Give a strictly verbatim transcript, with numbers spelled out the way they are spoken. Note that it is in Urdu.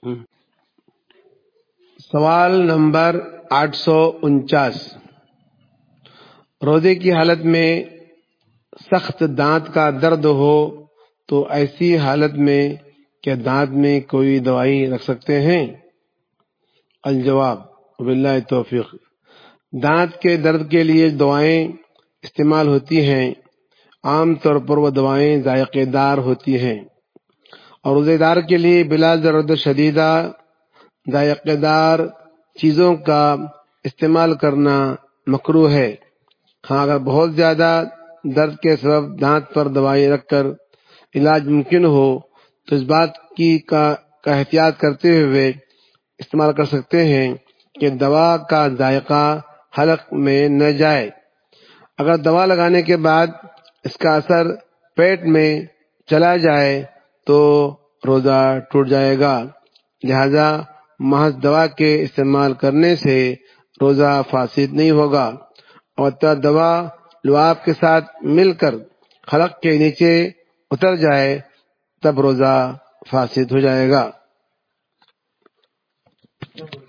سوال نمبر آٹھ سو انچاس۔ روزے کی حالت میں سخت دانت کا درد ہو تو ایسی حالت میں کیا دانت میں کوئی دوائی رکھ سکتے ہیں؟ الجواب باللہ توفیق۔ دانت کے درد کے لیے دوائیں استعمال ہوتی ہیں، عام طور پر وہ دوائیں ذائقے دار ہوتی ہیں، اور روزے دار کے لیے بلا ضرورت شدیدہ ذائقے دار چیزوں کا استعمال کرنا مکروہ ہے۔ ہاں، اگر بہت زیادہ درد کے سبب دانت پر دوائی رکھ کر علاج ممکن ہو تو اس بات کی کا, کا احتیاط کرتے ہوئے استعمال کر سکتے ہیں کہ دوا کا ذائقہ حلق میں نہ جائے۔ اگر دوا لگانے کے بعد اس کا اثر پیٹ میں چلا جائے تو روزہ ٹوٹ جائے گا، لہذا محض دوا کے استعمال کرنے سے روزہ فاسد نہیں ہوگا، اور دوا لعاب کے ساتھ مل کر حلق کے نیچے اتر جائے تب روزہ فاسد ہو جائے گا۔